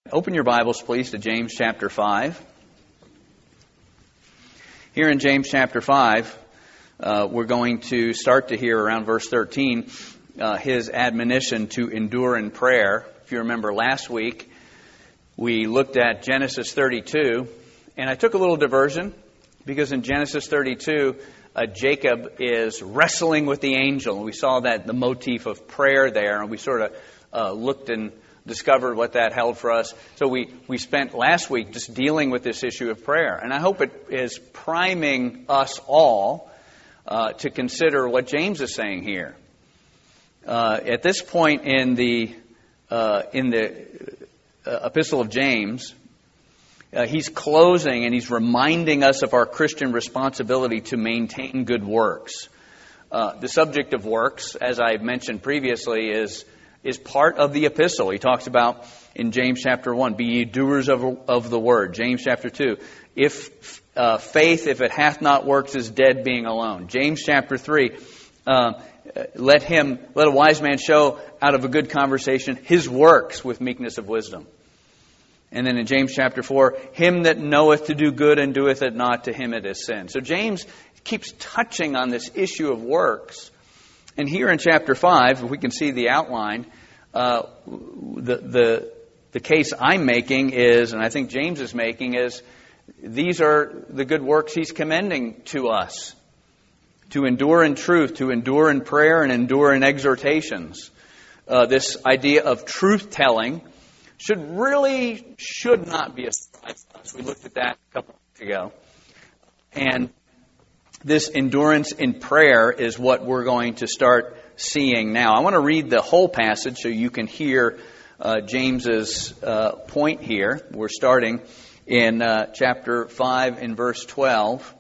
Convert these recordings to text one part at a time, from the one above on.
Open your Bibles, please, to James chapter 5. Here in James chapter 5, we're going to start to hear around verse 13 his admonition to endure in prayer. If you remember last week, we looked at Genesis 32, and I took a little diversion because in Genesis 32, Jacob is wrestling with the angel. And we saw that the motif of prayer there, and we sort of looked and discovered what that held for us. So we spent last week just dealing with this issue of prayer. And I hope it is priming us all to consider what James is saying here. At this point in the Epistle of James, he's closing and he's reminding us of our Christian responsibility to maintain good works. The subject of works, as I mentioned previously, is part of the epistle. He talks about in James chapter 1, be ye doers of the word. James chapter 2, if faith, if it hath not works, is dead being alone. James chapter 3, let a wise man show out of a good conversation his works with meekness of wisdom. And then in James chapter 4, him that knoweth to do good and doeth it not, to him it is sin. So James keeps touching on this issue of works. And here in chapter 5, if we can see the outline, the case I'm making is, and I think James is making, is these are the good works he's commending to us. To endure in truth, to endure in prayer, and endure in exhortations. This idea of truth-telling should not be a surprise to us. We looked at that a couple of weeks ago. And this endurance in prayer is what we're going to start seeing now. I want to read the whole passage so you can hear James's point here. We're starting in chapter 5 in verse 12.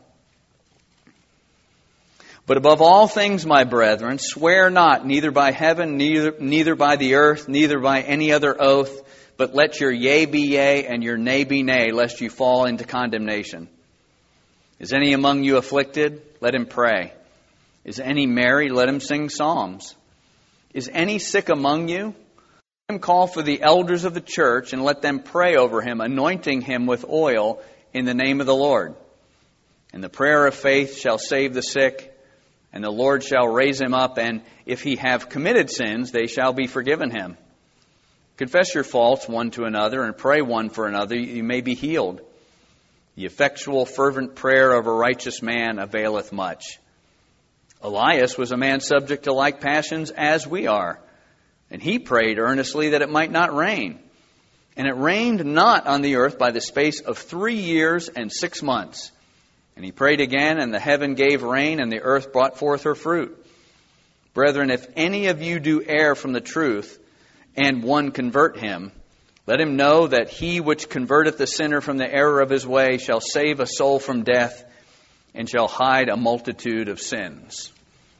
But above all things, my brethren, swear not, neither by heaven, neither by the earth, neither by any other oath, but let your yea be yea and your nay be nay, lest you fall into condemnation. Is any among you afflicted? Let him pray. Is any merry? Let him sing psalms. Is any sick among you? Let him call for the elders of the church and let them pray over him, anointing him with oil in the name of the Lord. And the prayer of faith shall save the sick, and the Lord shall raise him up, and if he have committed sins, they shall be forgiven him. Confess your faults one to another, and pray one for another, you may be healed. The effectual, fervent prayer of a righteous man availeth much. Elias was a man subject to like passions as we are, and he prayed earnestly that it might not rain. And it rained not on the earth by the space of 3 years and 6 months. And he prayed again, and the heaven gave rain, and the earth brought forth her fruit. Brethren, if any of you do err from the truth, and one convert him, let him know that he which converteth the sinner from the error of his way shall save a soul from death and shall hide a multitude of sins.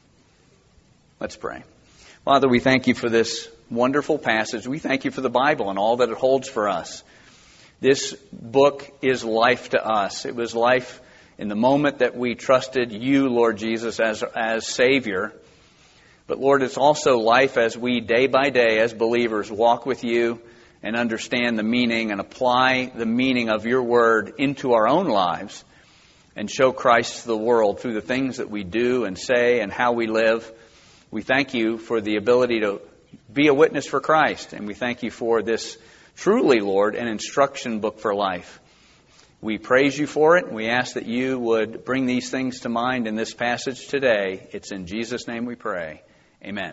Let's pray. Father, we thank you for this wonderful passage. We thank you for the Bible and all that it holds for us. This book is life to us. It was life in the moment that we trusted you, Lord Jesus, as Savior. But Lord, it's also life as we day by day as believers walk with you and understand the meaning and apply the meaning of your word into our own lives and show Christ to the world through the things that we do and say and how we live. We thank you for the ability to be a witness for Christ, and we thank you for this truly, Lord, an instruction book for life. We praise you for it, and we ask that you would bring these things to mind in this passage today. It's in Jesus' name we pray. Amen.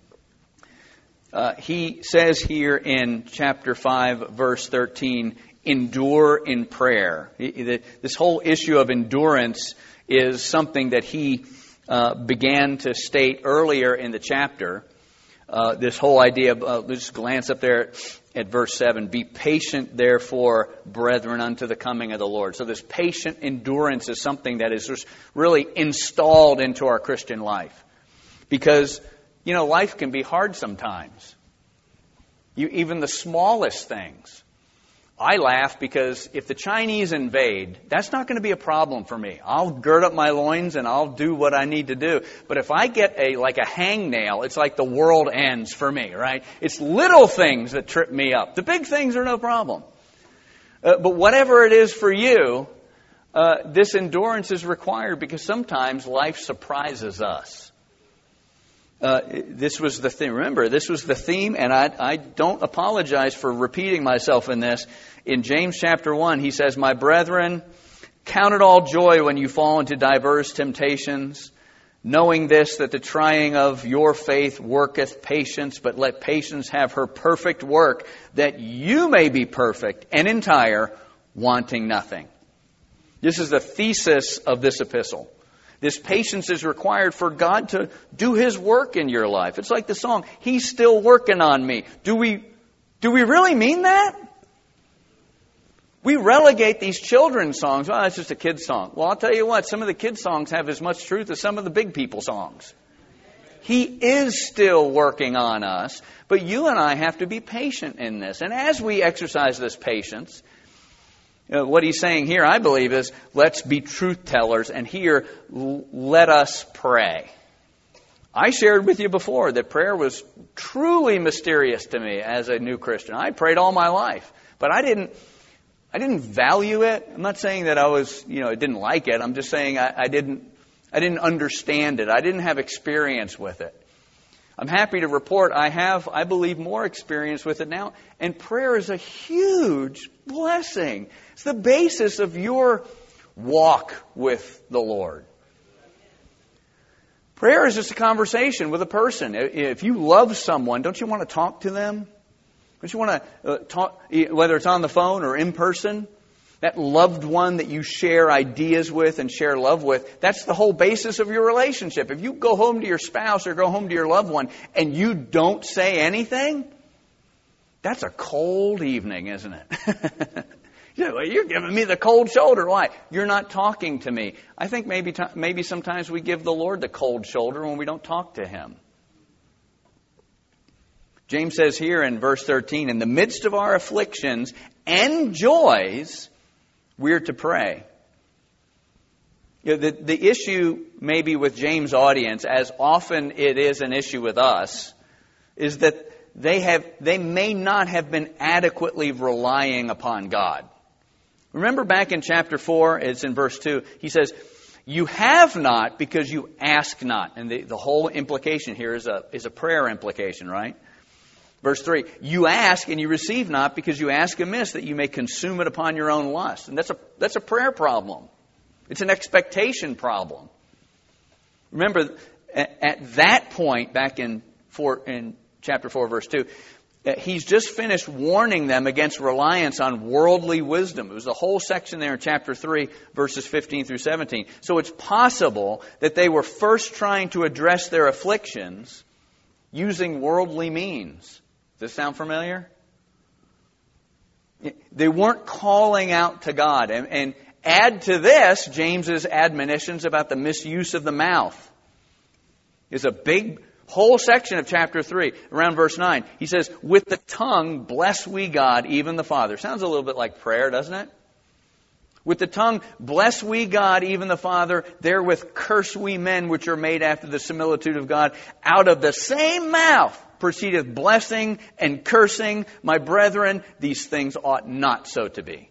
He says here in chapter 5, verse 13, endure in prayer. This whole issue of endurance is something that he began to state earlier in the chapter. This whole idea of, let's just glance up there at verse 7, be patient, therefore, brethren, unto the coming of the Lord. So this patient endurance is something that is just really installed into our Christian life. Because, life can be hard sometimes. Even the smallest things I laugh because if the Chinese invade, that's not going to be a problem for me. I'll gird up my loins and I'll do what I need to do. But if I get a hangnail, it's like the world ends for me, right? It's little things that trip me up. The big things are no problem. But whatever it is for you, this endurance is required because sometimes life surprises us. This was the theme. Remember, this was the theme, and I don't apologize for repeating myself in this. In James chapter 1, he says, "My brethren, count it all joy when you fall into diverse temptations, knowing this, that the trying of your faith worketh patience, but let patience have her perfect work, that you may be perfect and entire, wanting nothing." This is the thesis of this epistle. This patience is required for God to do His work in your life. It's like the song, "He's still working on me." Do we really mean that? We relegate these children's songs. Well, that's just a kid's song. Well, I'll tell you what, some of the kids' songs have as much truth as some of the big people songs. He is still working on us, but you and I have to be patient in this. And as we exercise this patience, what he's saying here, I believe, is let's be truth tellers, and here, let us pray. I shared with you before that prayer was truly mysterious to me as a new Christian. I prayed all my life, but I didn't value it. I'm not saying that I didn't like it. I'm just saying I didn't understand it. I didn't have experience with it. I'm happy to report I believe, more experience with it now. And prayer is a huge blessing. It's the basis of your walk with the Lord. Prayer is just a conversation with a person. If you love someone, don't you want to talk to them? Don't you want to talk, whether it's on the phone or in person? That loved one that you share ideas with and share love with, that's the whole basis of your relationship. If you go home to your spouse or go home to your loved one and you don't say anything, that's a cold evening, isn't it? You're giving me the cold shoulder. Why? You're not talking to me. I think maybe sometimes we give the Lord the cold shoulder when we don't talk to Him. James says here in verse 13, "In the midst of our afflictions and joys, we're to pray." The issue maybe with James' audience, as often it is an issue with us, is that they may not have been adequately relying upon God. Remember back in chapter 4, it's in verse 2, he says, "You have not because you ask not." And the whole implication here is a prayer implication, right? Verse 3, "You ask and you receive not because you ask amiss, that you may consume it upon your own lust." And that's a prayer problem. It's an expectation problem. Remember, at that point, back in chapter 4, verse 2, he's just finished warning them against reliance on worldly wisdom. It was the whole section there in chapter 3, verses 15 through 17. So it's possible that they were first trying to address their afflictions using worldly means. Does this sound familiar? They weren't calling out to God. And add to this James's admonitions about the misuse of the mouth. There's a big whole section of chapter 3, around verse 9. He says, "With the tongue bless we God, even the Father." Sounds a little bit like prayer, doesn't it? "With the tongue bless we God, even the Father. Therewith curse we men which are made after the similitude of God. Out of the same mouth proceedeth blessing and cursing. My brethren, these things ought not so to be."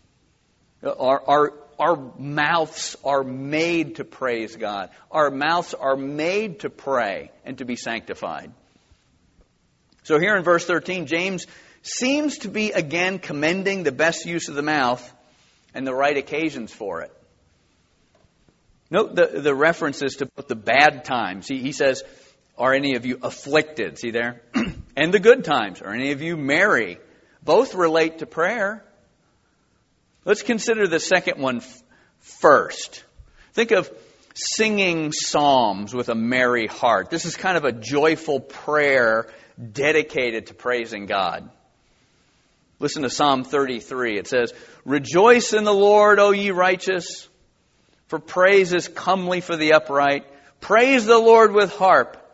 Our mouths are made to praise God. Our mouths are made to pray and to be sanctified. So here in verse 13, James seems to be again commending the best use of the mouth and the right occasions for it. Note the references to both the bad times. He says, "Are any of you afflicted?" See there? And the good times. "Are any of you merry?" Both relate to prayer. Let's consider the second one first. Think of singing psalms with a merry heart. This is kind of a joyful prayer dedicated to praising God. Listen to Psalm 33. It says, "Rejoice in the Lord, O ye righteous, for praise is comely for the upright. Praise the Lord with harp.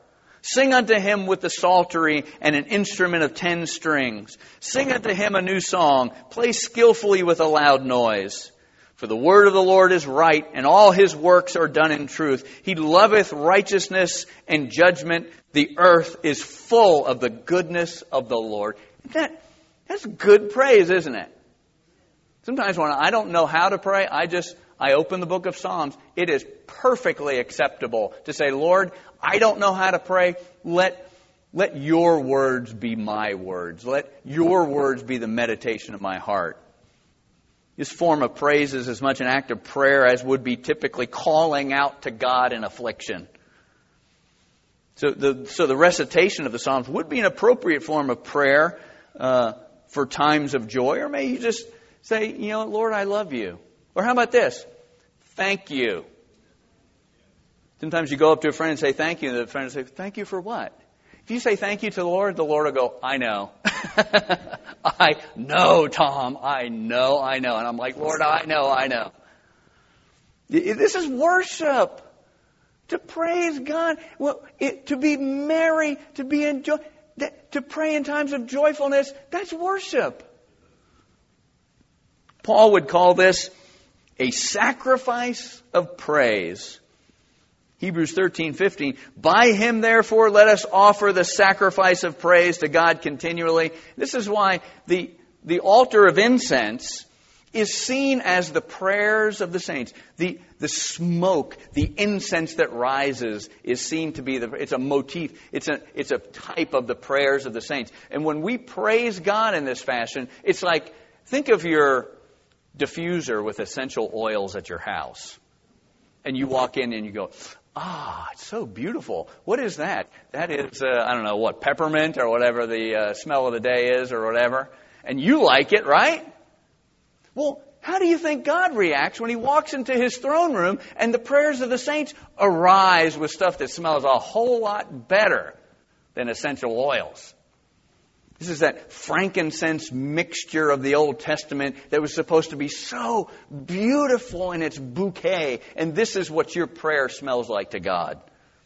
Sing unto him with the psaltery and an instrument of 10 strings. Sing unto him a new song. Play skillfully with a loud noise. For the word of the Lord is right, and all his works are done in truth. He loveth righteousness and judgment. The earth is full of the goodness of the Lord. That's good praise, isn't it? Sometimes when I don't know how to pray, I open the book of Psalms. It is perfectly acceptable to say, Lord, I don't know how to pray. Let your words be my words. Let your words be the meditation of my heart. This form of praise is as much an act of prayer as would be typically calling out to God in affliction. So the recitation of the Psalms would be an appropriate form of prayer for times of joy. Or maybe you just say, Lord, I love you. Or how about this? Thank you. Sometimes you go up to a friend and say thank you, and the friend will say, thank you for what? If you say thank you to the Lord will go, I know. I know, Tom. I know. And I'm like, Lord, I know. This is worship. To praise God. Well, to be merry, to be enjoy, to pray in times of joyfulness, that's worship. Paul would call this a sacrifice of praise. Hebrews 13:15. By him, therefore, let us offer the sacrifice of praise to God continually. This is why the altar of incense is seen as the prayers of the saints. The smoke, the incense that rises is seen to be it's a motif. It's a type of the prayers of the saints. And when we praise God in this fashion, it's like, think of your diffuser with essential oils at your house. And you walk in and you go, it's so beautiful. What is that? That is, peppermint or whatever the smell of the day is or whatever. And you like it, right? Well, how do you think God reacts when he walks into his throne room and the prayers of the saints arise with stuff that smells a whole lot better than essential oils? This is that frankincense mixture of the Old Testament that was supposed to be so beautiful in its bouquet. And this is what your prayer smells like to God.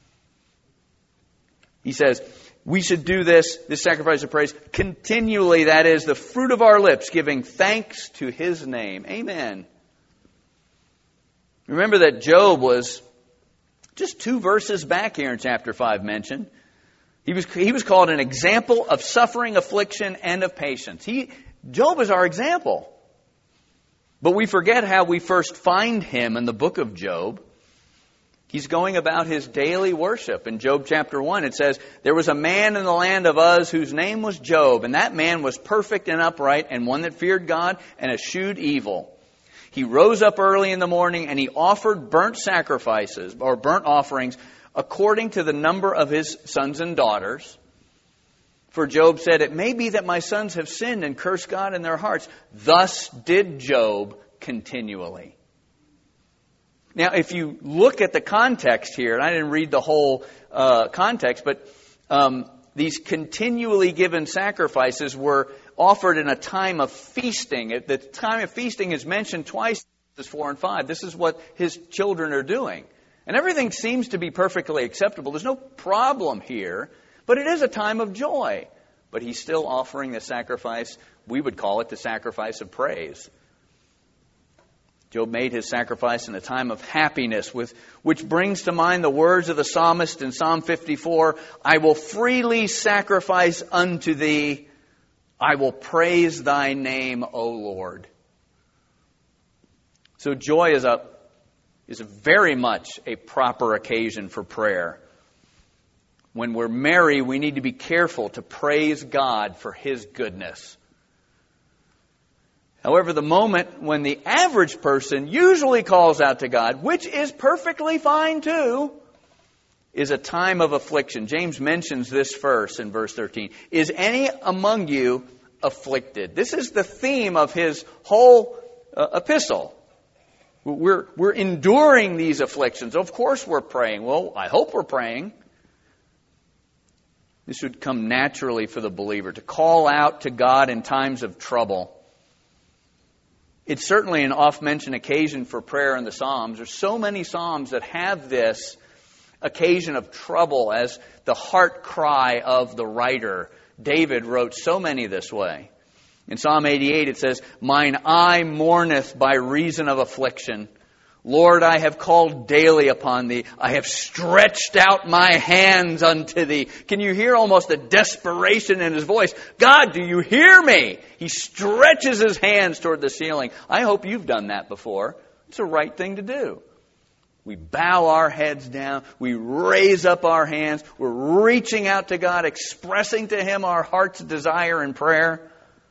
He says, we should do this sacrifice of praise, continually. That is the fruit of our lips, giving thanks to his name. Amen. Remember that Job was just 2 verses back here in chapter 5 mentioned. He was called an example of suffering, affliction, and of patience. Job is our example. But we forget how we first find him in the book of Job. He's going about his daily worship. In Job chapter 1, it says, there was a man in the land of Uz whose name was Job, and that man was perfect and upright, and one that feared God and eschewed evil. He rose up early in the morning, and he offered burnt sacrifices, or burnt offerings, according to the number of his sons and daughters. For Job said, it may be that my sons have sinned and cursed God in their hearts. Thus did Job continually. Now, if you look at the context here, and I didn't read the whole context, but these continually given sacrifices were offered in a time of feasting. The time of feasting is mentioned twice in verses 4 and 5. This is what his children are doing. And everything seems to be perfectly acceptable. There's no problem here, but it is a time of joy. But he's still offering the sacrifice. We would call it the sacrifice of praise. Job made his sacrifice in a time of happiness, which brings to mind the words of the psalmist in Psalm 54, I will freely sacrifice unto thee. I will praise thy name, O Lord. So joy is very much a proper occasion for prayer. When we're merry, we need to be careful to praise God for his goodness. However, the moment when the average person usually calls out to God, which is perfectly fine too, is a time of affliction. James mentions this verse in verse 13. Is any among you afflicted? This is the theme of his whole epistle. We're enduring these afflictions. Of course we're praying. Well, I hope we're praying. This would come naturally for the believer, to call out to God in times of trouble. It's certainly an oft-mentioned occasion for prayer in the Psalms. There's so many Psalms that have this occasion of trouble as the heart cry of the writer. David wrote so many this way. In Psalm 88 it says, "Mine eye mourneth by reason of affliction. Lord, I have called daily upon Thee. I have stretched out my hands unto Thee." Can you hear almost the desperation in his voice? God, do you hear me? He stretches his hands toward the ceiling. I hope you've done that before. It's the right thing to do. We bow our heads down. We raise up our hands. We're reaching out to God, expressing to Him our heart's desire in prayer.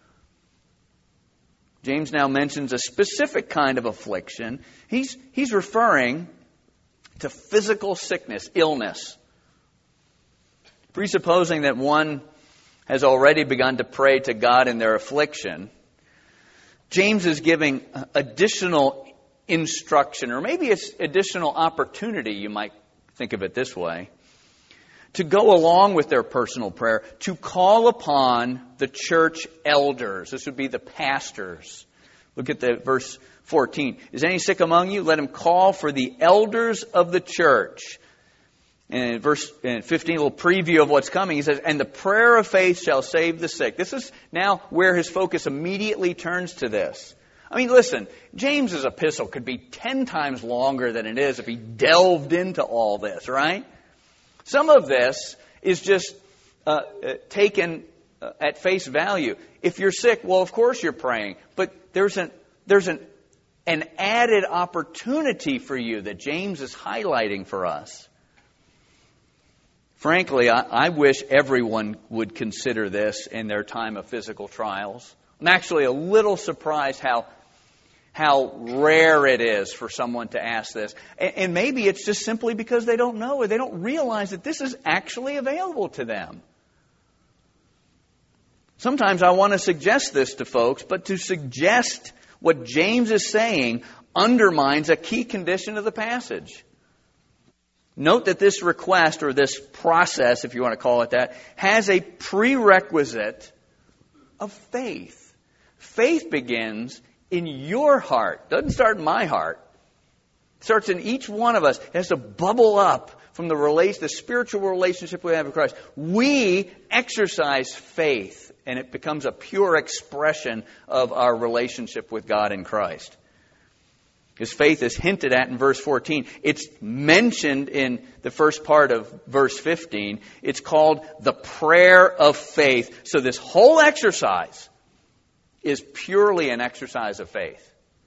James now mentions a specific kind of affliction. He's referring to physical sickness, illness. Presupposing that one has already begun to pray to God in their affliction, James is giving additional instruction, or maybe it's additional opportunity, you might think of it this way, to go along with their personal prayer, to call upon the church elders. This would be the pastors. Look at the verse 14. "Is any sick among you? Let him call for the elders of the church." And in verse 15, a little preview of what's coming. He says, "And the prayer of faith shall save the sick." This is now where his focus immediately turns to this. I mean, listen, James's epistle could be 10 times longer than it is if he delved into all this, right? Some of this is just taken at face value. If you're sick, well, of course you're praying. But there's an added opportunity for you that James is highlighting for us. Frankly, I wish everyone would consider this in their time of physical trials. I'm actually a little surprised how rare it is for someone to ask this. And maybe it's just simply because they don't know or they don't realize that this is actually available to them. Sometimes I want to suggest this to folks, but to suggest what James is saying undermines a key condition of the passage. Note that this request, or this process, if you want to call it that, has a prerequisite of faith. Faith begins in your heart. It doesn't start in my heart. It starts in each one of us. It has to bubble up from the spiritual relationship we have with Christ. We exercise faith, and it becomes a pure expression of our relationship with God in Christ. His faith is hinted at in verse 14. It's mentioned in the first part of verse 15. It's called the prayer of faith. So this whole exercise is purely an exercise of faith.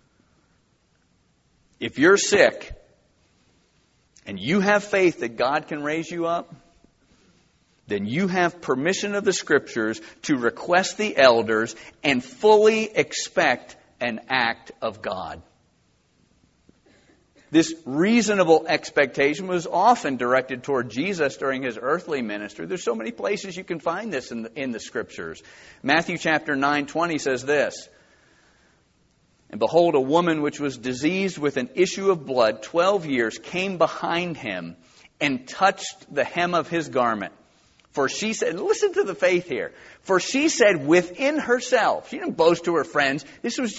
If you're sick and you have faith that God can raise you up, then you have permission of the Scriptures to request the elders and fully expect an act of God. This reasonable expectation was often directed toward Jesus during His earthly ministry. There's so many places you can find this in the Scriptures. Matthew chapter 9:20 says this, "And behold, a woman which was diseased with an issue of blood 12 years came behind Him and touched the hem of His garment. For she said," listen to the faith here, "for she said within herself," she didn't boast to her friends, this was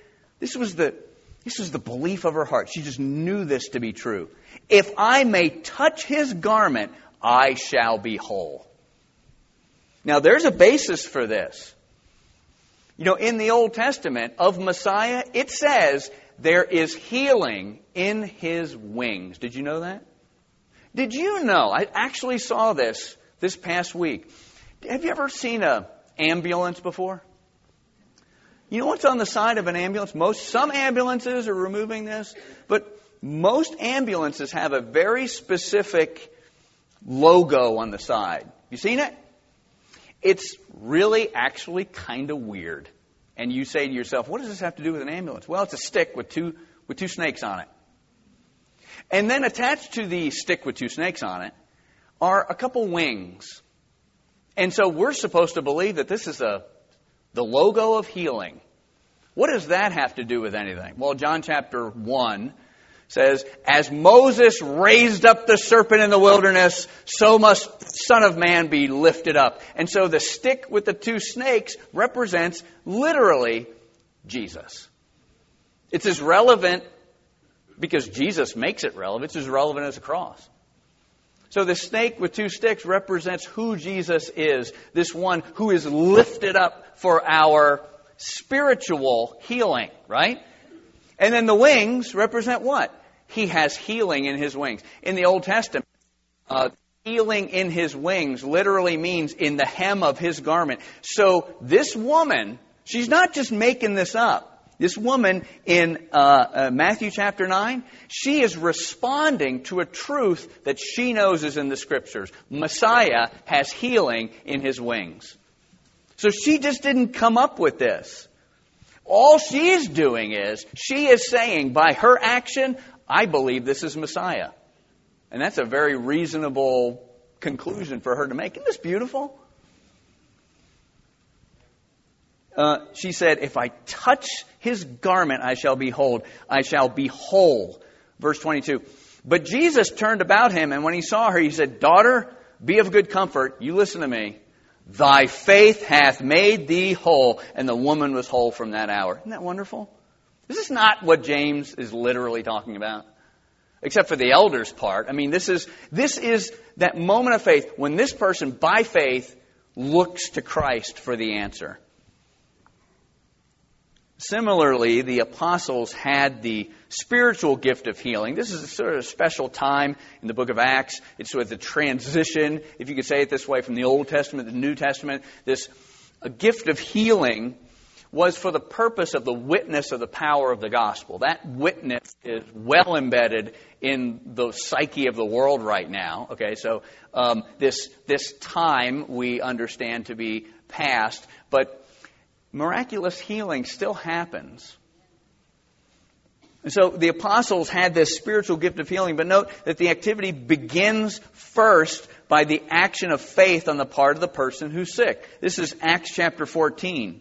the belief of her heart. She just knew this to be true. "If I may touch His garment, I shall be whole." Now there's a basis for this. You know, in the Old Testament of Messiah, it says there is healing in His wings. Did you know that? Did you know? I actually saw this past week. Have you ever seen an ambulance before? You know what's on the side of an ambulance? Some ambulances are removing this, but most ambulances have a very specific logo on the side. You seen it? It's really actually kind of weird. And you say to yourself, what does this have to do with an ambulance? Well, it's a stick with two snakes on it. And then attached to the stick with two snakes on it are a couple wings. And so we're supposed to believe that this is the logo of healing. What does that have to do with anything? Well, John chapter 1 says, "As Moses raised up the serpent in the wilderness, so must Son of Man be lifted up." And so the stick with the two snakes represents literally Jesus. It's as relevant because Jesus makes it relevant. It's as relevant as a cross. So the snake with 2 sticks represents who Jesus is. This one who is lifted up for our spiritual healing, right? And then the wings represent what? He has healing in His wings. In the Old Testament, healing in His wings literally means in the hem of His garment. So this woman, she's not just making this up. This woman in Matthew chapter 9, she is responding to a truth that she knows is in the Scriptures. Messiah has healing in His wings. So she just didn't come up with this. All she's doing is, she is saying by her action, I believe this is Messiah. And that's a very reasonable conclusion for her to make. Isn't this beautiful? She said, if I touch His garment, I shall be whole. I shall be whole. Verse 22. But Jesus turned about Him, and when He saw her, He said, Daughter, be of good comfort. You listen to me. Thy faith hath made thee whole. And the woman was whole from that hour. Isn't that wonderful? This is not what James is literally talking about. Except for the elders part. I mean, this is that moment of faith when this person, by faith, looks to Christ for the answer. Similarly, the apostles had the spiritual gift of healing. This is a sort of special time in the book of Acts. It's sort of the transition, if you could say it this way, from the Old Testament to the New Testament. This gift of healing was for the purpose of the witness of the power of the gospel. That witness is well embedded in the psyche of the world right now. Okay, so this time we understand to be past, but miraculous healing still happens. And so the apostles had this spiritual gift of healing, but note that the activity begins first by the action of faith on the part of the person who's sick. This is Acts chapter 14.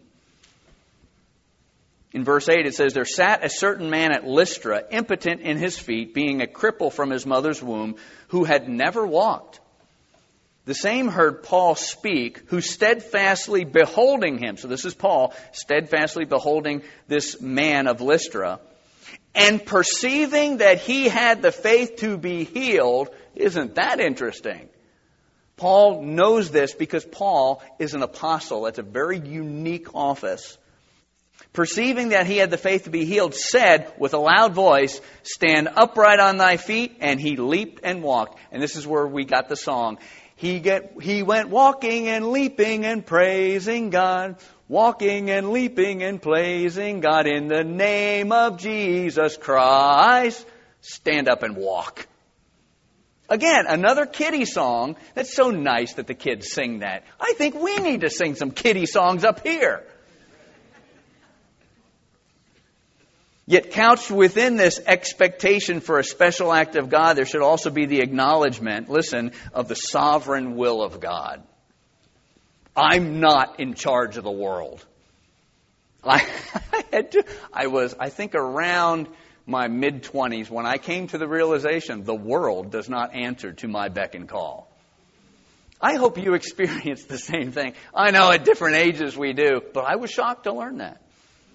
In verse 8 it says, There sat a certain man at Lystra, impotent in his feet, being a cripple from his mother's womb, who had never walked. The same heard Paul speak, who steadfastly beholding him, so this is Paul, steadfastly beholding this man of Lystra, and perceiving that he had the faith to be healed. Isn't that interesting? Paul knows this because Paul is an apostle. That's a very unique office. Perceiving that he had the faith to be healed, said with a loud voice, Stand upright on thy feet, and he leaped and walked. And this is where we got the song. He went walking and leaping and praising God, walking and leaping and praising God in the name of Jesus Christ. Stand up and walk. Again, another kiddie song. That's so nice that the kids sing that. I think we need to sing some kiddie songs up here. Yet couched within this expectation for a special act of God, there should also be the acknowledgement, listen, of the sovereign will of God. I'm not in charge of the world. I was, I think, around my mid-20s when I came to the realization the world does not answer to my beck and call. I hope you experience the same thing. I know at different ages we do, but I was shocked to learn that.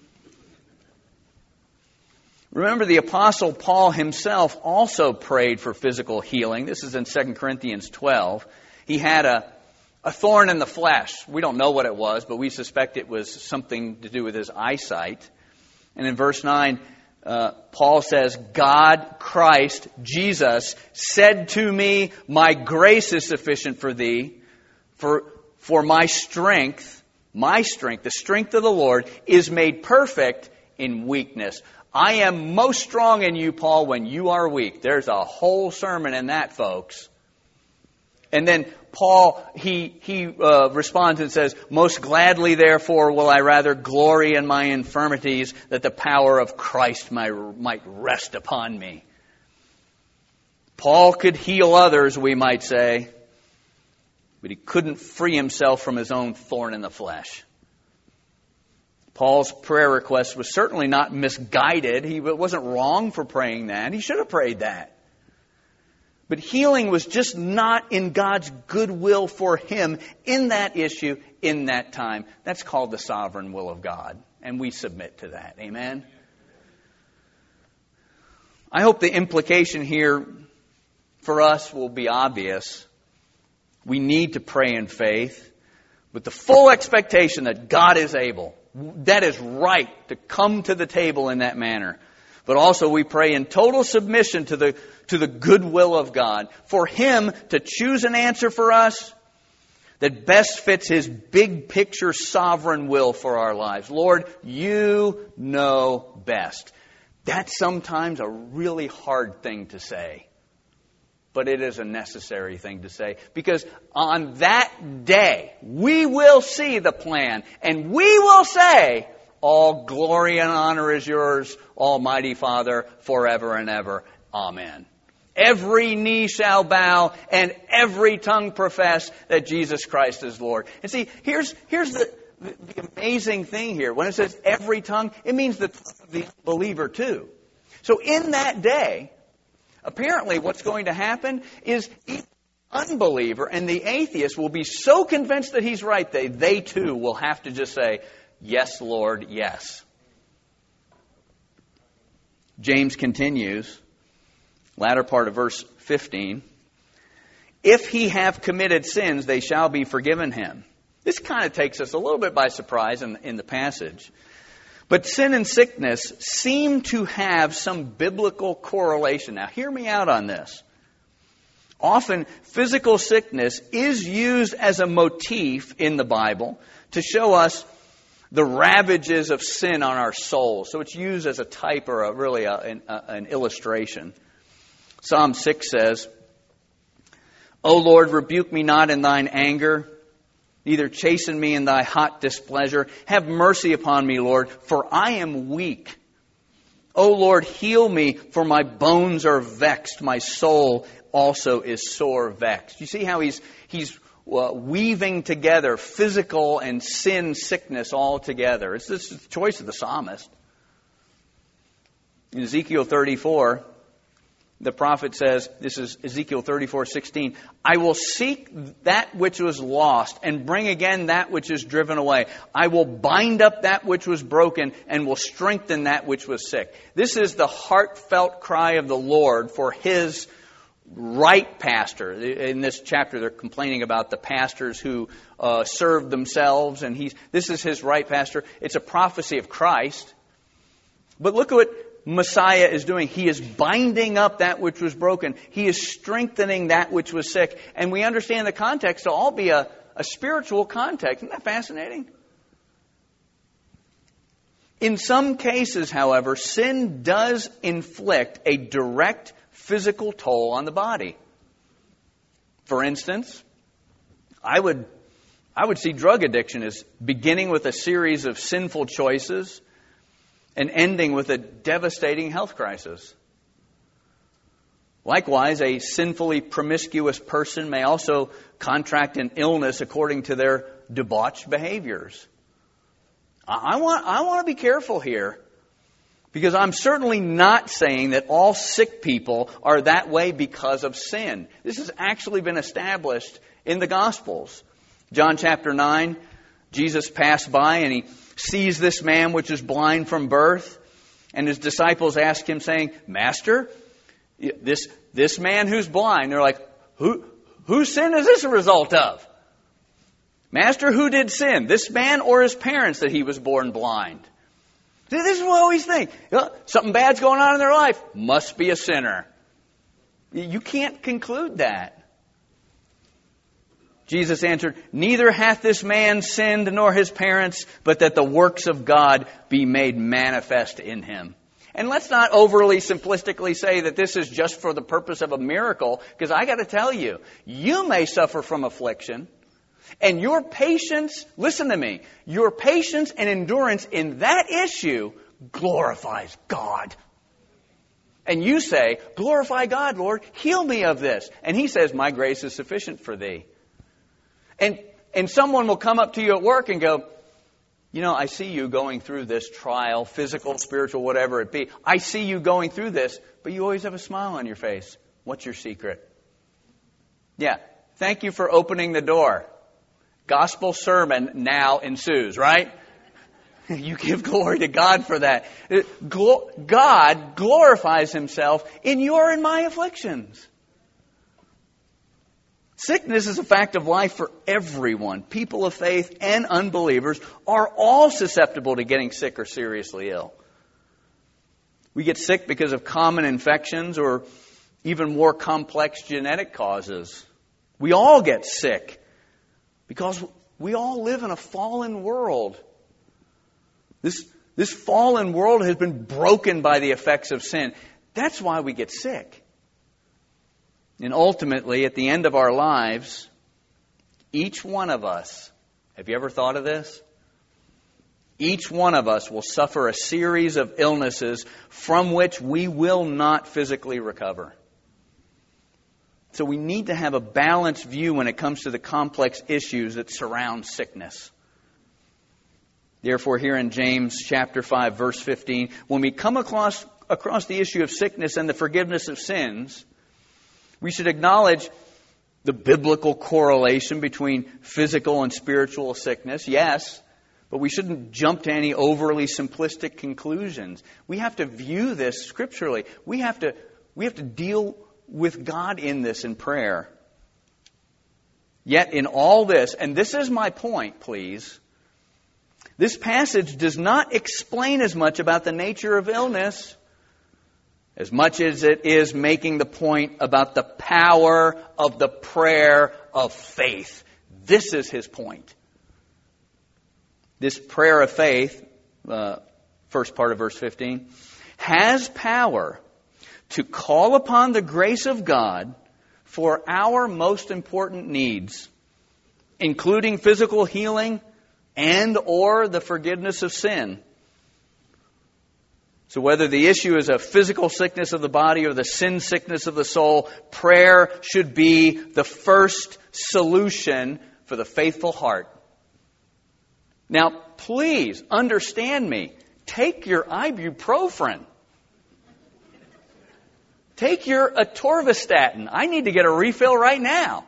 Remember, the Apostle Paul himself also prayed for physical healing. This is in 2 Corinthians 12. He had a thorn in the flesh. We don't know what it was, but we suspect it was something to do with his eyesight. And in verse 9, Paul says, God, Christ, Jesus, said to me, My grace is sufficient for thee, for my strength, the strength of the Lord, is made perfect in weakness. I am most strong in you, Paul, when you are weak. There's a whole sermon in that, folks. And then Paul, he responds and says, Most gladly, therefore, will I rather glory in my infirmities, that the power of Christ might rest upon me. Paul could heal others, we might say, but he couldn't free himself from his own thorn in the flesh. Paul's prayer request was certainly not misguided. He wasn't wrong for praying that. He should have prayed that. But healing was just not in God's goodwill for him in that issue, in that time. That's called the sovereign will of God. And we submit to that. Amen? for us will be obvious. We need to pray in faith with the full expectation that God is able. That is right to come to the table in that manner. But also we pray in total submission to the good will of God, for Him to choose an answer for us that best fits His big picture sovereign will for our lives. Lord, You know best. That's sometimes a really hard thing to say. But it is a necessary thing to say. Because on that day, we will see the plan. And we will say, all glory and honor is Yours, Almighty Father, forever and ever. Amen. Every knee shall bow and every tongue profess that Jesus Christ is Lord. And see, here's the amazing thing here. When it says every tongue, it means the believer too. So in that day, apparently what's going to happen is the unbeliever and the atheist will be so convinced that he's right, they too will have to just say, yes, Lord, yes. James continues, latter part of verse 15, if he have committed sins, they shall be forgiven him. This kind of takes us a little bit by surprise in the passage. But sin and sickness seem to have some biblical correlation. Now, hear me out on this. Often, physical sickness is used as a motif in the Bible to show us the ravages of sin on our souls. So it's used as a type or an illustration. Psalm 6 says, O Lord, rebuke me not in Thine anger, neither chasten me in Thy hot displeasure. Have mercy upon me, Lord, for I am weak. O Lord, heal me, for my bones are vexed. My soul also is sore vexed. You see how he's weaving together physical and sin, sickness all together. It's the choice of the psalmist. In Ezekiel 34, the prophet says, this is Ezekiel 34:16, I will seek that which was lost and bring again that which is driven away. I will bind up that which was broken and will strengthen that which was sick. This is the heartfelt cry of the Lord for His right pastor. In this chapter, they're complaining about the pastors who serve themselves, and this is His right pastor. It's a prophecy of Christ. But look at what Messiah is doing. He is binding up that which was broken. He is strengthening that which was sick. And we understand the context to all be a spiritual context. Isn't that fascinating? In some cases, however, sin does inflict a direct physical toll on the body. For instance, I would see drug addiction as beginning with a series of sinful choices and ending with a devastating health crisis. Likewise, a sinfully promiscuous person may also contract an illness according to their debauched behaviors. I want to be careful here, because I'm certainly not saying that all sick people are that way because of sin. This has actually been established in the Gospels. John chapter 9, Jesus passed by and He sees this man which is blind from birth. And His disciples ask Him, saying, Master, this man who's blind, they're like, whose sin is this a result of? Master, who did sin? This man or his parents that he was born blind? This is what I always think. Something bad's going on in their life. Must be a sinner. You can't conclude that. Jesus answered, Neither hath this man sinned nor his parents, but that the works of God be made manifest in him. And let's not overly simplistically say that this is just for the purpose of a miracle, because I got to tell you, you may suffer from affliction, and your patience, listen to me, your patience and endurance in that issue glorifies God. And you say, glorify God, Lord, heal me of this. And He says, my grace is sufficient for thee. And someone will come up to you at work and go, I see you going through this trial, physical, spiritual, whatever it be. I see you going through this, but you always have a smile on your face. What's your secret? Yeah, thank you for opening the door. Gospel sermon now ensues, right? You give glory to God for that. God glorifies Himself in your and my afflictions. Sickness is a fact of life for everyone. People of faith and unbelievers are all susceptible to getting sick or seriously ill. We get sick because of common infections or even more complex genetic causes. We all get sick because we all live in a fallen world. This fallen world has been broken by the effects of sin. That's why we get sick. And ultimately, at the end of our lives, each one of us, have you ever thought of this? Each one of us will suffer a series of illnesses from which we will not physically recover. So we need to have a balanced view when it comes to the complex issues that surround sickness. Therefore, here in James chapter 5, verse 15, when we come across the issue of sickness and the forgiveness of sins, we should acknowledge the biblical correlation between physical and spiritual sickness, yes, but we shouldn't jump to any overly simplistic conclusions. We have to view this scripturally. We have to deal with God in this in prayer. Yet in all this, and this is my point, please, this passage does not explain as much about the nature of illness as much as it is making the point about the power of the prayer of faith. This is his point. This prayer of faith, first part of verse 15, has power to call upon the grace of God for our most important needs, including physical healing and or the forgiveness of sin. So whether the issue is a physical sickness of the body or the sin sickness of the soul, prayer should be the first solution for the faithful heart. Now, please understand me. Take your ibuprofen. Take your atorvastatin. I need to get a refill right now.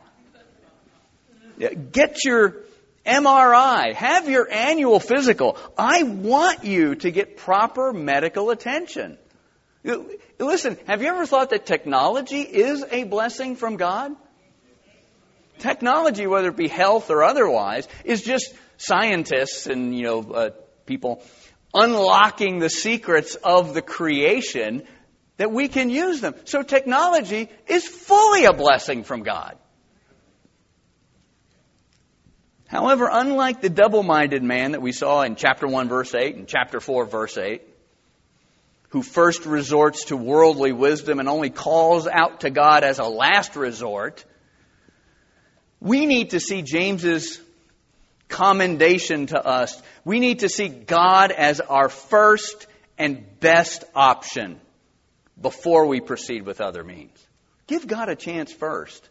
Get your MRI. Have your annual physical. I want you to get proper medical attention. Listen, have you ever thought that technology is a blessing from God? Technology, whether it be health or otherwise, is just scientists and people unlocking the secrets of the creation that we can use them. So technology is fully a blessing from God. However, unlike the double-minded man that we saw in chapter 1, verse 8 and chapter 4, verse 8, who first resorts to worldly wisdom and only calls out to God as a last resort, we need to see James's commendation to us. We need to see God as our first and best option before we proceed with other means. Give God a chance first.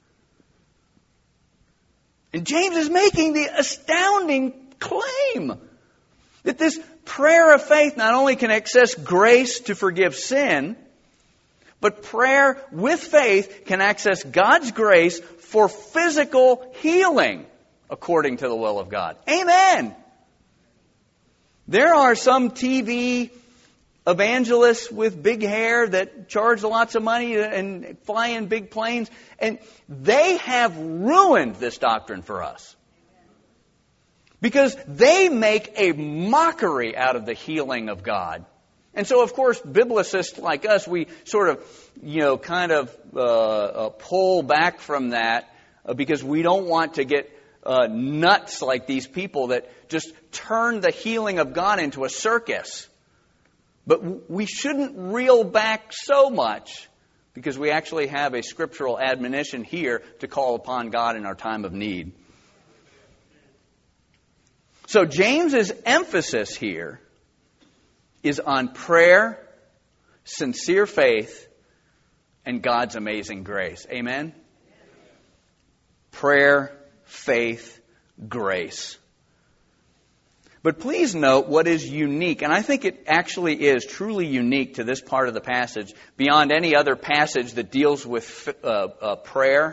And James is making the astounding claim that this prayer of faith not only can access grace to forgive sin, but prayer with faith can access God's grace for physical healing according to the will of God. Amen. There are some TV evangelists with big hair that charge lots of money and fly in big planes, and they have ruined this doctrine for us. Because they make a mockery out of the healing of God. And so, of course, biblicists like us, we sort of, pull back from that because we don't want to get nuts like these people that just turn the healing of God into a circus. But we shouldn't reel back so much because we actually have a scriptural admonition here to call upon God in our time of need. So James's emphasis here is on prayer, sincere faith, and God's amazing grace. Amen? Prayer, faith, grace. But please note what is unique, and I think it actually is truly unique to this part of the passage, beyond any other passage that deals with prayer.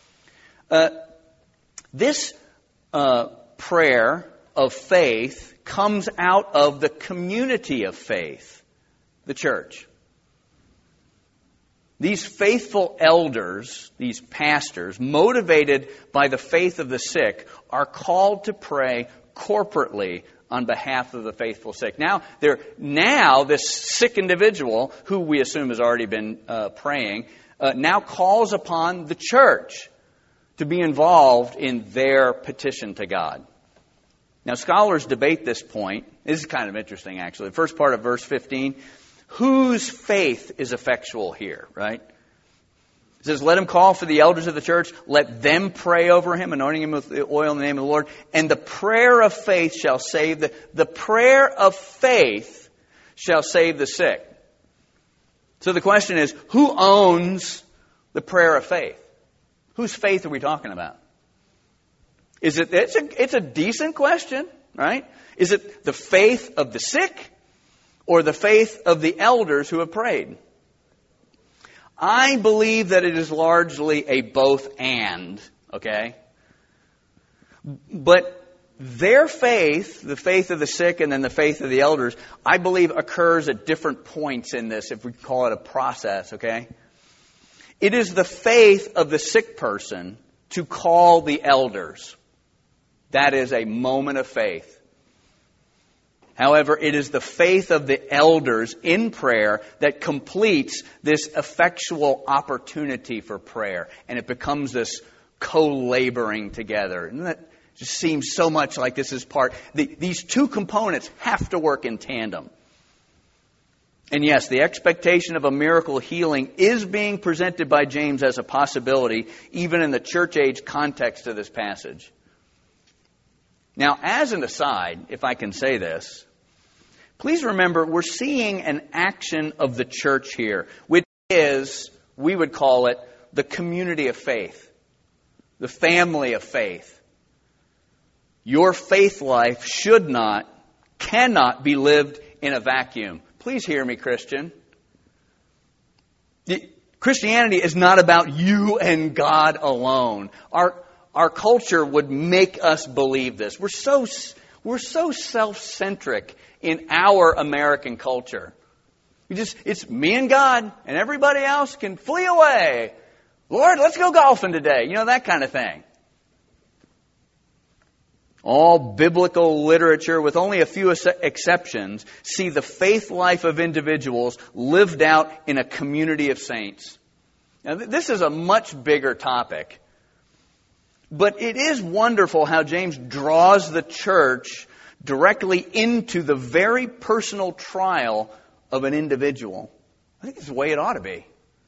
This prayer of faith comes out of the community of faith, the church. These faithful elders, these pastors, motivated by the faith of the sick, are called to pray corporately on behalf of the faithful sick. Now this sick individual, who we assume has already been praying, now calls upon the church to be involved in their petition to God. Now, scholars debate this point. This is kind of interesting, actually. The first part of verse 15, whose faith is effectual here, right? It says, let him call for the elders of the church. Let them pray over him, anointing him with the oil in the name of the Lord. And the prayer of faith shall save the prayer of faith shall save the sick. So the question is, who owns the prayer of faith? Whose faith are we talking about? It's a decent question, right? Is it the faith of the sick or the faith of the elders who have prayed? I believe that it is largely a both and, okay? But their faith, the faith of the sick and then the faith of the elders, I believe occurs at different points in this, if we call it a process, okay? It is the faith of the sick person to call the elders. That is a moment of faith. However, it is the faith of the elders in prayer that completes this effectual opportunity for prayer. And it becomes this co-laboring together. And that just seems so much like this is part. These two components have to work in tandem. And yes, the expectation of a miracle healing is being presented by James as a possibility, even in the church age context of this passage. Now, as an aside, if I can say this, please remember we're seeing an action of the church here, which is, we would call it, the community of faith, the family of faith. Your faith life cannot be lived in a vacuum. Please hear me, Christian. Christianity is not about you and God alone. Our culture would make us believe this. We're so self-centric in our American culture. It's me and God, and everybody else can flee away. Lord, let's go golfing today. You know, that kind of thing. All biblical literature, with only a few exceptions, see the faith life of individuals lived out in a community of saints. Now, this is a much bigger topic. But it is wonderful how James draws the church directly into the very personal trial of an individual. I think it's the way it ought to be.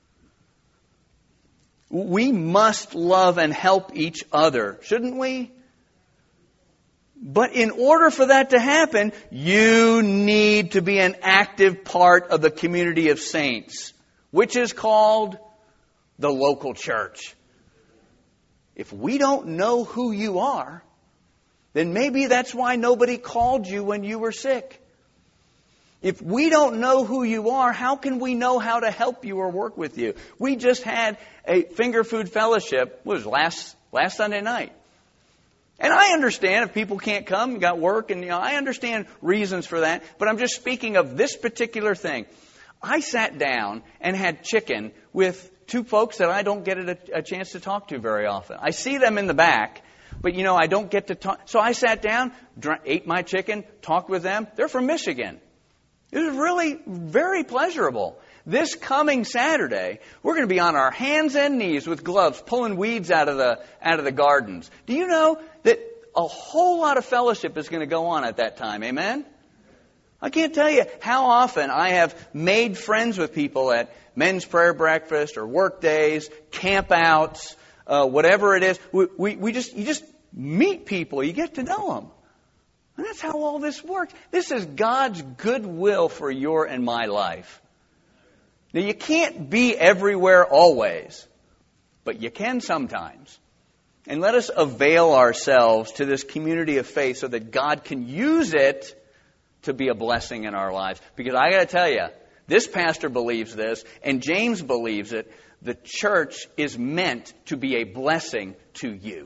We must love and help each other, shouldn't we? But in order for that to happen, you need to be an active part of the community of saints, which is called the local church. If we don't know who you are, then maybe that's why nobody called you when you were sick. If we don't know who you are, how can we know how to help you or work with you? We just had a finger food fellowship, what was last Sunday night. And I understand if people can't come, you got work, and I understand reasons for that. But I'm just speaking of this particular thing. I sat down and had chicken with two folks that I don't get a chance to talk to very often. I see them in the back, but I don't get to talk. So I sat down, ate my chicken, talked with them. They're from Michigan. It was really very pleasurable. This coming Saturday, we're going to be on our hands and knees with gloves, pulling weeds out of the gardens. Do you know that a whole lot of fellowship is going to go on at that time? Amen? I can't tell you how often I have made friends with people at men's prayer breakfast or work days, campouts, whatever it is. You just meet people. You get to know them. And that's how all this works. This is God's goodwill for your and my life. Now, you can't be everywhere always, but you can sometimes. And let us avail ourselves to this community of faith so that God can use it to be a blessing in our lives. Because I got to tell you, this pastor believes this, and James believes it. The church is meant to be a blessing to you.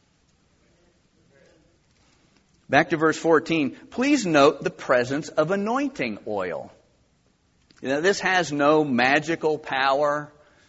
Back to verse 14. Please note the presence of anointing oil. This has no magical power.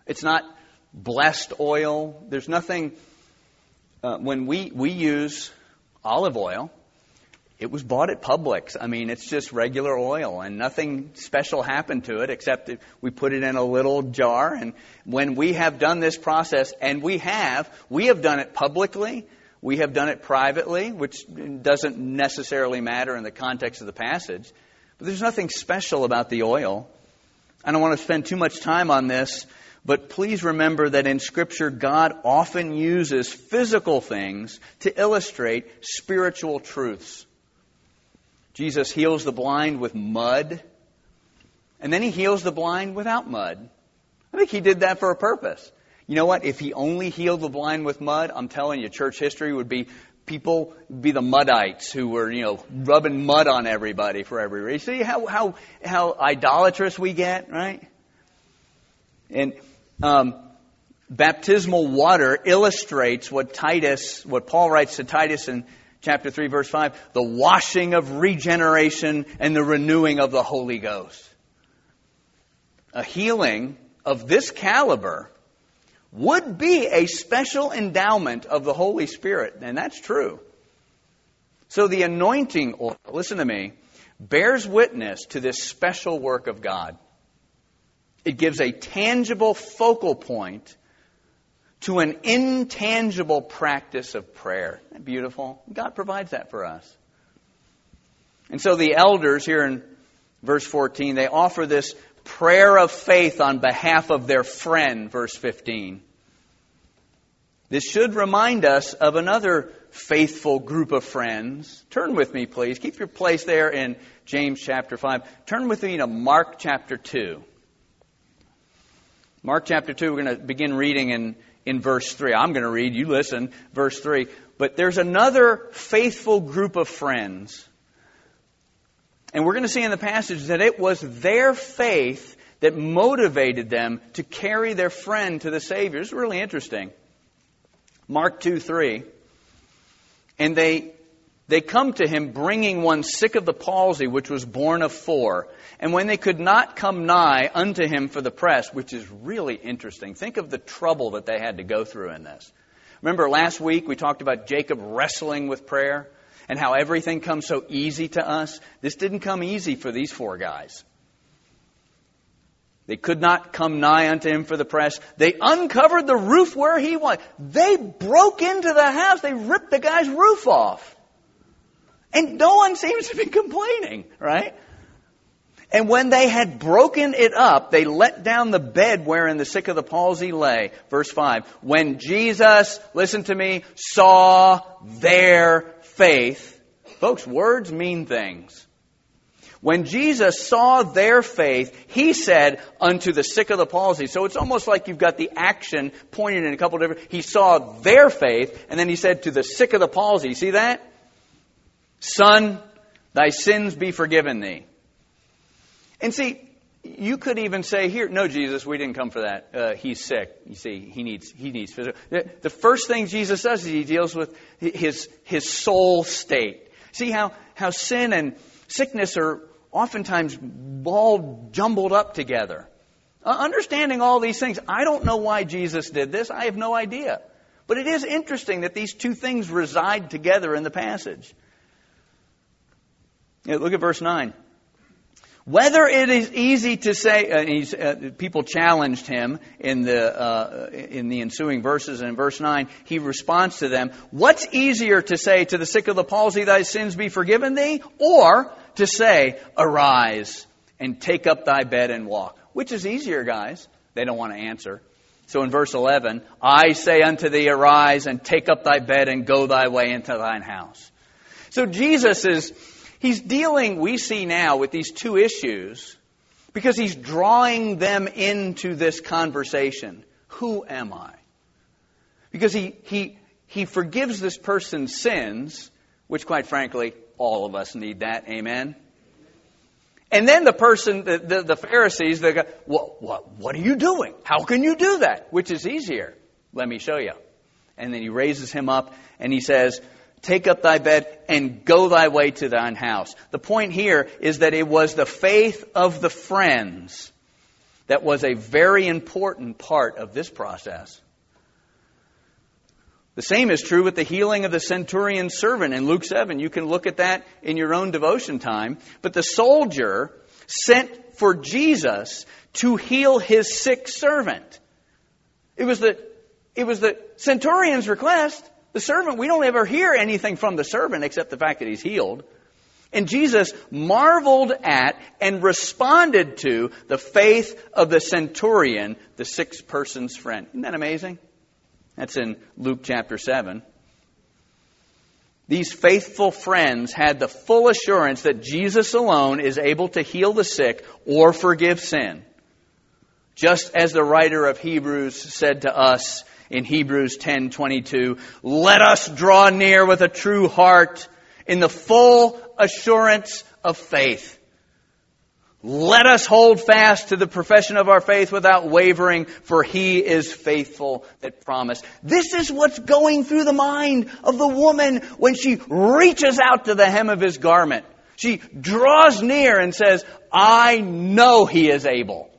It's not blessed oil. There's nothing. When we use olive oil, it was bought at Publix. I mean, it's just regular oil, and nothing special happened to it except that we put it in a little jar. And when we have done this process, and we have done it publicly, we have done it privately, which doesn't necessarily matter in the context of the passage. But there's nothing special about the oil. I don't want to spend too much time on this, but please remember that in Scripture, God often uses physical things to illustrate spiritual truths. Jesus heals the blind with mud, and then He heals the blind without mud. I think He did that for a purpose. You know what? If He only healed the blind with mud, I'm telling you, church history would be the Muddites who were, rubbing mud on everybody for every reason. See how idolatrous we get, right? And baptismal water illustrates what Paul writes to Titus in chapter 3, verse 5, the washing of regeneration and the renewing of the Holy Ghost. A healing of this caliber would be a special endowment of the Holy Spirit, and that's true. So the anointing oil, listen to me, bears witness to this special work of God. It gives a tangible focal point to an intangible practice of prayer. Isn't that beautiful? God provides that for us. And so the elders here in verse 14, they offer this prayer of faith on behalf of their friend, verse 15. This should remind us of another faithful group of friends. Turn with me, please. Keep your place there in James chapter 5. Turn with me to Mark chapter 2. Mark chapter 2, we're going to begin reading in verse 3. I'm going to read, you listen, verse 3. But there's another faithful group of friends. And we're going to see in the passage that it was their faith that motivated them to carry their friend to the Savior. It's really interesting. Mark 2:3. And they come to him bringing one sick of the palsy, which was born of 4. And when they could not come nigh unto him for the press, which is really interesting. Think of the trouble that they had to go through in this. Remember last week we talked about Jacob wrestling with prayer and how everything comes so easy to us. This didn't come easy for these 4 guys. They could not come nigh unto him for the press. They uncovered the roof where he was. They broke into the house. They ripped the guy's roof off. And no one seems to be complaining, right? And when they had broken it up, they let down the bed wherein the sick of the palsy lay. Verse 5. When Jesus, listen to me, saw their faith. Folks, words mean things. When Jesus saw their faith, He said unto the sick of the palsy. So it's almost like you've got the action pointed in a couple of different... He saw their faith, and then He said to the sick of the palsy. See that? Son, thy sins be forgiven thee. And see, you could even say here, no, Jesus, we didn't come for that. He's sick. You see, he needs physical. The first thing Jesus does is He deals with his soul state. See how sin and sickness are oftentimes all jumbled up together. Understanding all these things, I don't know why Jesus did this. I have no idea. But it is interesting that these two things reside together in the passage. Look at verse 9. Whether it is easy to say, people challenged him in the ensuing verses, and in verse 9, he responds to them, what's easier to say to the sick of the palsy, thy sins be forgiven thee, or to say, arise and take up thy bed and walk? Which is easier, guys? They don't want to answer. So in verse 11, I say unto thee, arise and take up thy bed and go thy way into thine house. So Jesus He's dealing, we see now, with these two issues because He's drawing them into this conversation. Who am I? Because He forgives this person's sins, which quite frankly, all of us need that. Amen? And then the person, the Pharisees, they go, what are you doing? How can you do that? Which is easier? Let me show you. And then He raises him up and He says, take up thy bed and go thy way to thine house. The point here is that it was the faith of the friends that was a very important part of this process. The same is true with the healing of the centurion's servant in Luke 7. You can look at that in your own devotion time. But the soldier sent for Jesus to heal his sick servant. It was the centurion's request. The servant, we don't ever hear anything from the servant except the fact that he's healed. And Jesus marveled at and responded to the faith of the centurion, the sick person's friend. Isn't that amazing? That's in Luke chapter 7. These faithful friends had the full assurance that Jesus alone is able to heal the sick or forgive sin. Just as the writer of Hebrews said to us in Hebrews 10:22, "Let us draw near with a true heart in the full assurance of faith. Let us hold fast to the profession of our faith without wavering, for He is faithful that promised." This is what's going through the mind of the woman when she reaches out to the hem of His garment. She draws near and says, "I know He is able."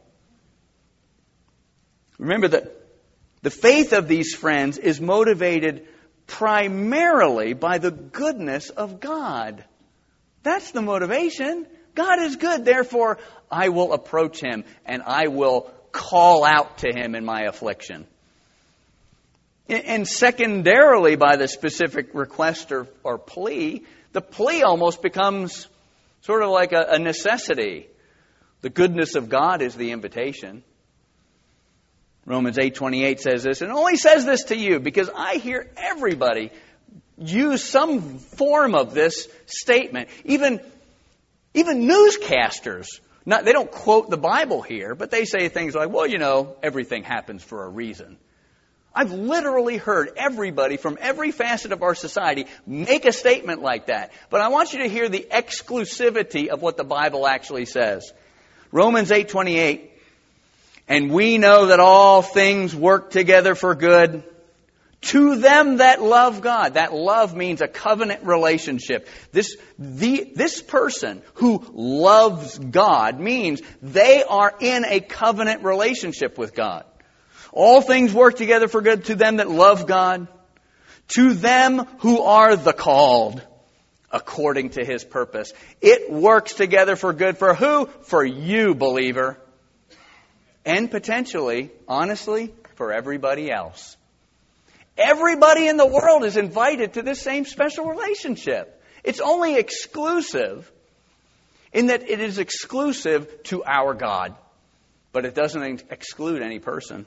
Remember that the faith of these friends is motivated primarily by the goodness of God. That's the motivation. God is good, therefore I will approach Him and I will call out to Him in my affliction. And secondarily, by the specific request or plea, the plea almost becomes sort of like a necessity. The goodness of God is the invitation. Romans 8:28 says this, and it only says this to you because I hear everybody use some form of this statement. Even newscasters, they don't quote the Bible here, but they say things like, well, everything happens for a reason. I've literally heard everybody from every facet of our society make a statement like that. But I want you to hear the exclusivity of what the Bible actually says. Romans 8:28, "And we know that all things work together for good to them that love God." That love means a covenant relationship. This person who loves God means they are in a covenant relationship with God. All things work together for good to them that love God, to them who are the called according to His purpose. It works together for good for who? For you, believer. And potentially, honestly, for everybody else. Everybody in the world is invited to this same special relationship. It's only exclusive in that it is exclusive to our God. But it doesn't exclude any person.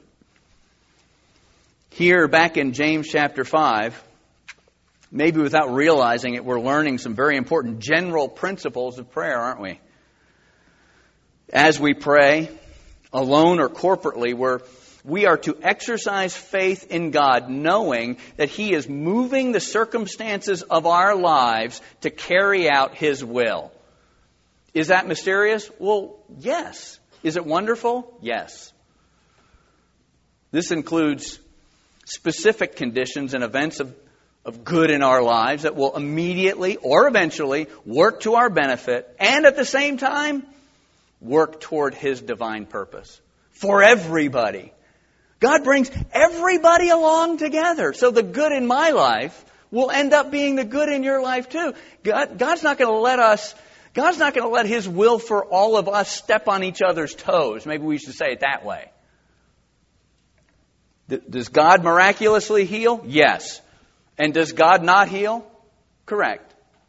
Here, back in James chapter 5, maybe without realizing it, we're learning some very important general principles of prayer, aren't we? As we pray, alone or corporately, we are to exercise faith in God, knowing that He is moving the circumstances of our lives to carry out His will. Is that mysterious? Well, yes. Is it wonderful? Yes. This includes specific conditions and events of good in our lives that will immediately or eventually work to our benefit and at the same time work toward His divine purpose. For everybody. God brings everybody along together. So the good in my life will end up being the good in your life too. God's not going to let His will for all of us step on each other's toes. Maybe we should say it that way. Does God miraculously heal? Yes. And does God not heal? Correct.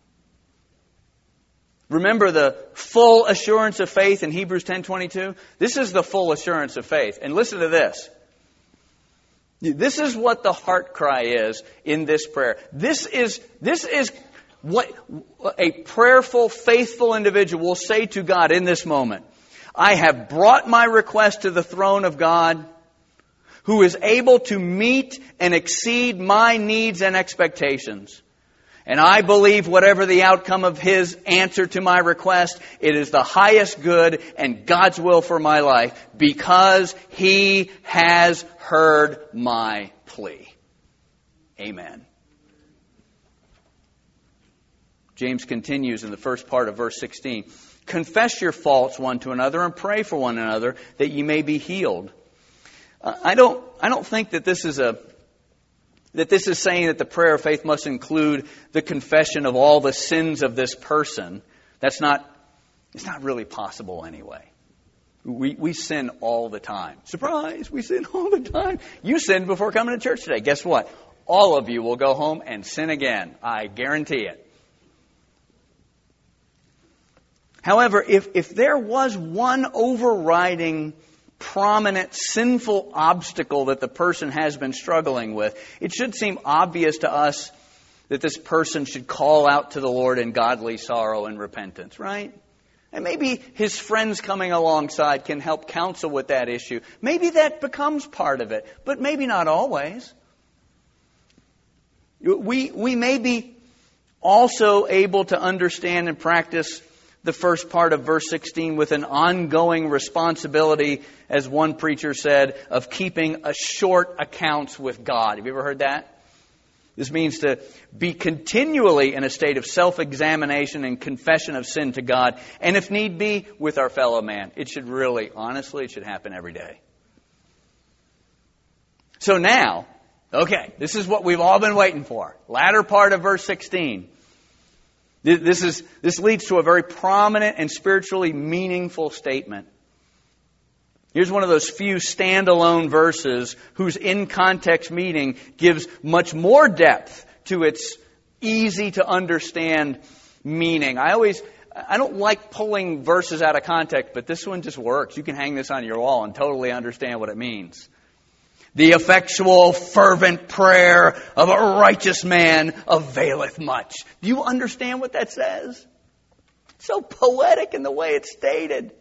Remember the full assurance of faith in Hebrews 10:22? This is the full assurance of faith. And listen to this. This is what the heart cry is in this prayer. This is what a prayerful, faithful individual will say to God in this moment. I have brought my request to the throne of God, who is able to meet and exceed my needs and expectations. And I believe whatever the outcome of His answer to my request, it is the highest good and God's will for my life because He has heard my plea. Amen. James continues in the first part of verse 16. Confess your faults one to another and pray for one another that ye may be healed. I don't think that this is saying that the prayer of faith must include the confession of all the sins of this person. It's not really possible anyway. We sin all the time. Surprise, we sin all the time. You sinned before coming to church today. Guess what? All of you will go home and sin again. I guarantee it. However, if there was one overriding, prominent, sinful obstacle that the person has been struggling with, it should seem obvious to us that this person should call out to the Lord in godly sorrow and repentance, right? And maybe his friends coming alongside can help counsel with that issue. Maybe that becomes part of it, but maybe not always. We may be also able to understand and practice the first part of verse 16 with an ongoing responsibility, as one preacher said, of keeping a short accounts with God. Have you ever heard that? This means to be continually in a state of self-examination and confession of sin to God, and if need be, with our fellow man. It should really, honestly, it should happen every day. So now, okay, this is what we've all been waiting for. Latter part of verse 16. This leads to a very prominent and spiritually meaningful statement. Here's one of those few standalone verses whose in-context meaning gives much more depth to its easy-to-understand meaning. I don't like pulling verses out of context, but this one just works. You can hang this on your wall and totally understand what it means. The effectual, fervent prayer of a righteous man availeth much. Do you understand what that says? It's so poetic in the way it's stated.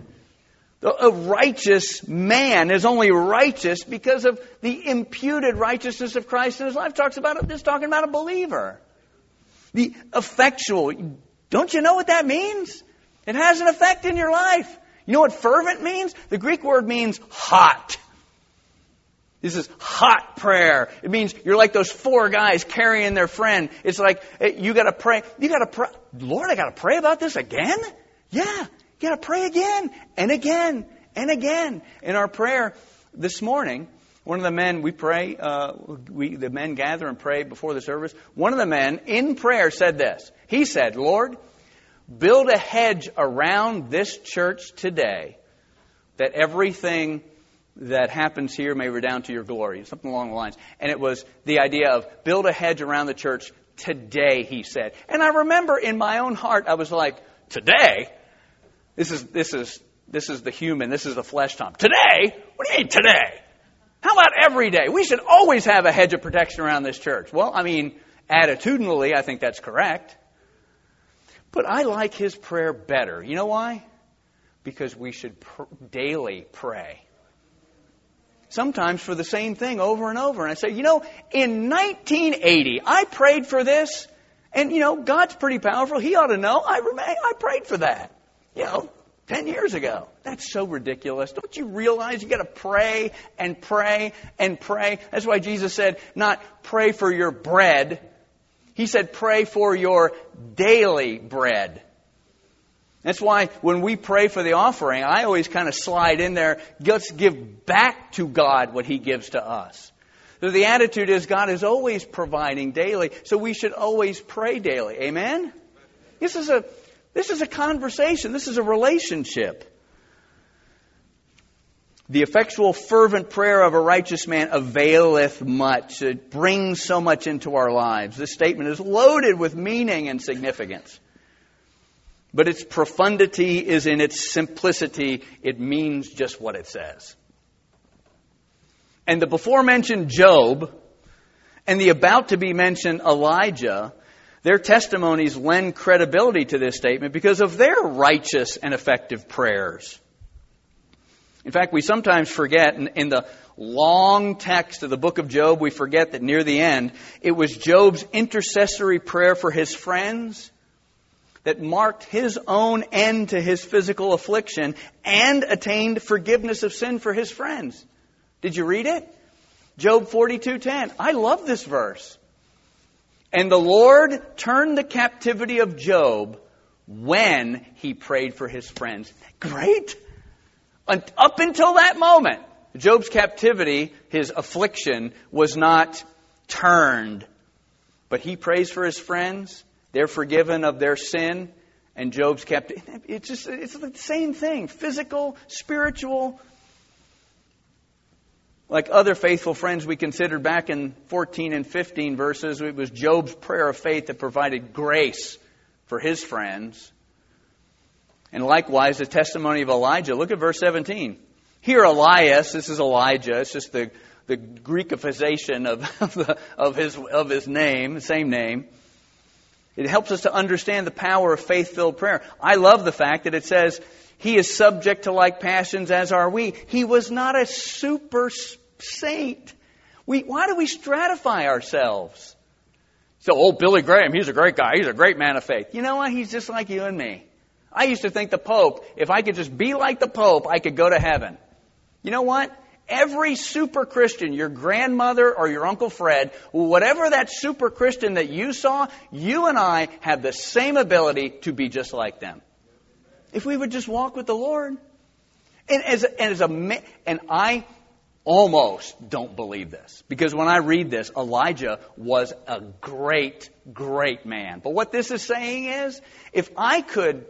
A righteous man is only righteous because of the imputed righteousness of Christ in his life. Talking about a believer. The effectual. Don't you know what that means? It has an effect in your life. You know what fervent means? The Greek word means hot. This is hot prayer. It means you're like those four guys carrying their friend. It's like you got to pray. Lord, I got to pray about this again? Yeah. You got to pray again and again and again. In our prayer this morning, one of the men, we pray, the men gather and pray before the service. One of the men in prayer said this. He said, Lord, build a hedge around this church today that everything that happens here may redound to your glory. Something along the lines. And it was the idea of build a hedge around the church today, he said. And I remember in my own heart, I was like, today? This is the human. This is the flesh Tom. Today? What do you mean today? How about every day? We should always have a hedge of protection around this church. Well, I mean, attitudinally, I think that's correct. But I like his prayer better. You know why? Because we should daily pray. Sometimes for the same thing over and over. And I say, in 1980, I prayed for this. And, God's pretty powerful. He ought to know. I prayed for that. 10 years ago. That's so ridiculous. Don't you realize you got to pray and pray and pray? That's why Jesus said, not pray for your bread. He said, pray for your daily bread. That's why when we pray for the offering, I always kind of slide in there, let's give back to God what He gives to us. So the attitude is God is always providing daily, so we should always pray daily. Amen? This is a conversation. This is a relationship. The effectual, fervent prayer of a righteous man availeth much. It brings so much into our lives. This statement is loaded with meaning and significance. But its profundity is in its simplicity. It means just what it says. And the before-mentioned Job and the about-to-be-mentioned Elijah, their testimonies lend credibility to this statement because of their righteous and effective prayers. In fact, we sometimes forget, in the long text of the book of Job, we forget that near the end, it was Job's intercessory prayer for his friends that marked his own end to his physical affliction and attained forgiveness of sin for his friends. Did you read it? Job 42:10. I love this verse. And the Lord turned the captivity of Job when he prayed for his friends. Great! Up until that moment, Job's captivity, his affliction, was not turned. But he prays for his friends. They're forgiven of their sin. And Job's captivity. It's the same thing. Physical, spiritual. Like other faithful friends we considered back in 14 and 15 verses, it was Job's prayer of faith that provided grace for his friends. And likewise, the testimony of Elijah. Look at verse 17. Here, Elias, this is Elijah. It's just the Greekifization of his name, same name. It helps us to understand the power of faith-filled prayer. I love the fact that it says, he is subject to like passions as are we. He was not a super saint. Why do we stratify ourselves? So, Billy Graham, he's a great guy. He's a great man of faith. You know what? He's just like you and me. I used to think the Pope, if I could just be like the Pope, I could go to heaven. You know what? Every super Christian, your grandmother or your Uncle Fred, whatever that super Christian that you saw, you and I have the same ability to be just like them. If we would just walk with the Lord. And I almost don't believe this. Because when I read this, Elijah was a great, great man. But what this is saying is, if I could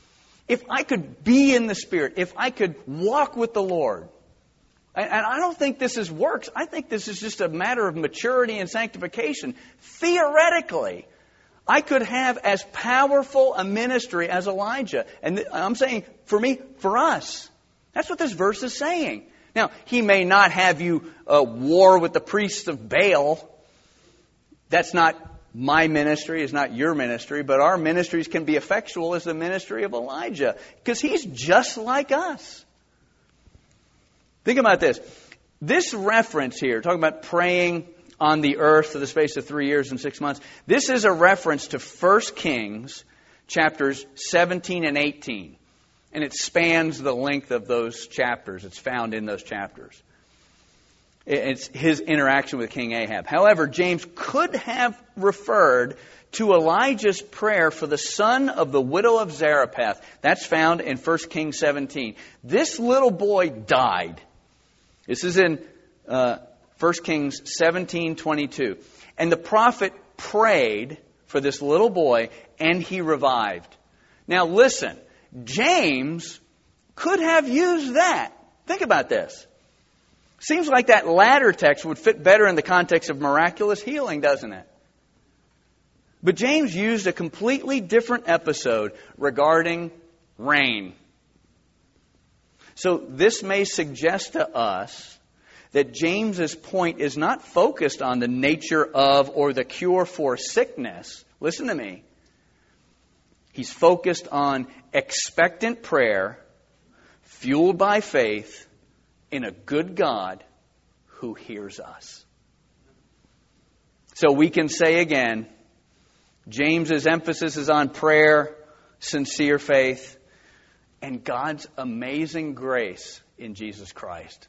be in the Spirit, if I could walk with the Lord, and I don't think this is works. I think this is just a matter of maturity and sanctification. Theoretically, I could have as powerful a ministry as Elijah. And I'm saying, for us. That's what this verse is saying. Now, he may not have you war with the priests of Baal. That's not my ministry, it's not your ministry. But our ministries can be effectual as the ministry of Elijah. Because he's just like us. Think about this. This reference here, talking about praying on the earth for the space of 3 years and 6 months, this is a reference to 1 Kings chapters 17 and 18. And it spans the length of those chapters. It's found in those chapters. It's his interaction with King Ahab. However, James could have referred to Elijah's prayer for the son of the widow of Zarephath. That's found in 1 Kings 17. This little boy died. This is in 1 Kings 17:22. And the prophet prayed for this little boy, and he revived. Now listen, James could have used that. Think about this. Seems like that latter text would fit better in the context of miraculous healing, doesn't it? But James used a completely different episode regarding rain. So this may suggest to us that James's point is not focused on the nature of or the cure for sickness. Listen to me. He's focused on expectant prayer, fueled by faith in a good God who hears us. So we can say again, James's emphasis is on prayer, sincere faith, and God's amazing grace in Jesus Christ.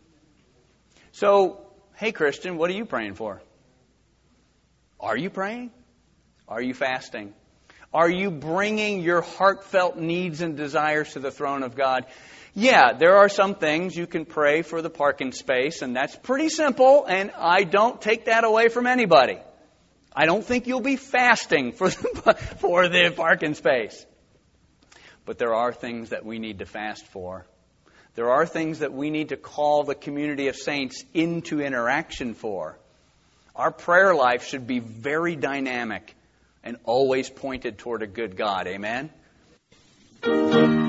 So, hey Christian, what are you praying for? Are you praying? Are you fasting? Are you bringing your heartfelt needs and desires to the throne of God? Yeah, there are some things you can pray for the parking space, and that's pretty simple, and I don't take that away from anybody. I don't think you'll be fasting for the parking space. But there are things that we need to fast for. There are things that we need to call the community of saints into interaction for. Our prayer life should be very dynamic and always pointed toward a good God. Amen?